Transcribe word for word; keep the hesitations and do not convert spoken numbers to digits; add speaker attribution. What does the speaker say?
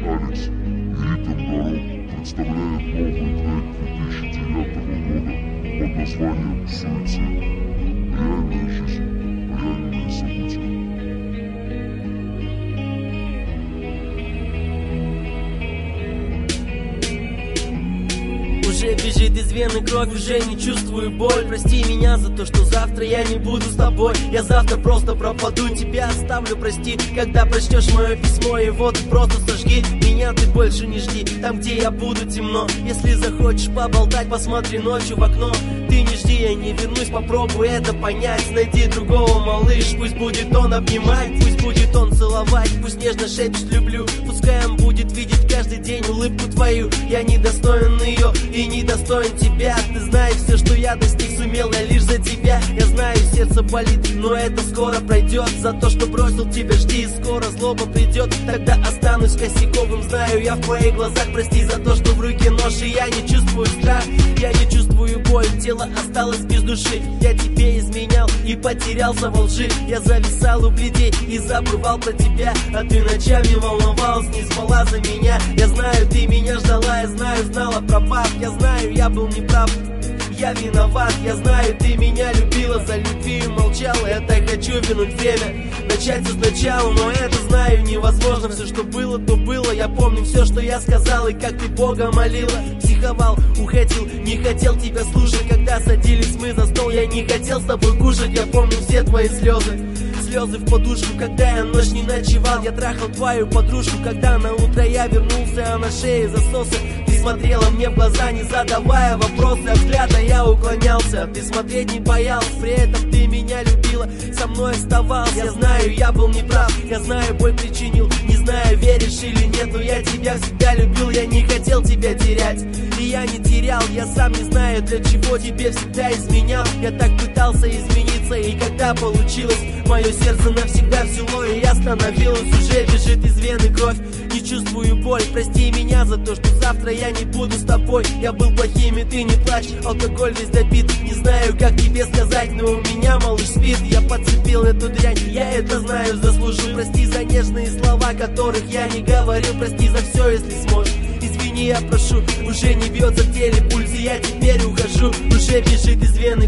Speaker 1: Алекс и ритм дорог представляет новый трек две тысячи девятого года под названием «Суицид». Реальная жизнь, реальные события.
Speaker 2: Уже бежит из вены кровь, уже не чувствую боль. Прости меня за то, что завтра я не буду с тобой. Я завтра просто пропаду, тебя оставлю, прости. Когда прочтешь мое письмо, его ты просто сожги. Меня ты больше не жди, там где я буду темно. Если захочешь поболтать, посмотри ночью в окно. Ты не жди, я не вернусь, попробуй это понять. Найди другого, малыш, пусть будет он обнимать, пусть будет он целовать, пусть нежно шепчет люблю. Пускай он будет видеть каждый день улыбку твою. Я недостоин ее и недостоин тебя. Ты знаешь, все, что я достиг, сумел я лишь за тебя. Я знаю, сердце болит, но это скоро пройдет. За то, что бросил тебя, жди, скоро злоба придет. Тогда останусь косяковым, знаю я в твоих глазах. Прости за то, что в руке нож, и я не чувствую страх. Я не чувствую боль, тело осталось без души. Я тебе изменял и потерялся во лжи. Я зависал у людей и забывал про тебя. А ты ночами волновалась, не спала за меня. Я знаю, ты меня ждала, я знаю, знала про пап. Я знаю, я был неправ, я виноват. Я знаю, ты меня любила, за любви молчала. Я так хочу вернуть время, начать все сначала. Но это, знаю, невозможно. Все, что было, то было. Я помню все, что я сказал, и как ты Бога молила. Психовал, уходил, не хотел тебя слушать. Когда садились мы за стол, я не хотел с тобой кушать. Я помню все твои слезы, слезы в подушку, когда я ночь не ночевал. Я трахал твою подружку, когда на утро я вернулся, а на шее засосы. Ты смотрела мне в глаза, не задавая вопросы. От взгляда я уклонялся, ты смотреть не боялась. При этом ты меня любила, со мной оставалась. Я знаю, я был неправ, я знаю, боль причинил. Не знаю, веришь или нет, но я тебя всегда любил. Я не хотел тебя терять, и я не терял. Я сам не знаю, для чего тебе всегда изменял. Я так пытался измениться, и когда получилось, мое сердце навсегда взяло, и остановилось. Уже бежит из вены кровь, не чувствую боль. Прости меня за то, что завтра я не буду с тобой. Я был плохим, и ты не плачь, алкоголь весь допит. Не знаю, как тебе сказать, но у меня малыш спит. Я подцепил эту дрянь, я это знаю, заслужу. Прости за нежные слова, которых я не говорил. Прости за все, если сможешь. Извини, я прошу, уже не бьется в теле пульс, и я теперь ухожу. Уже бежит из вены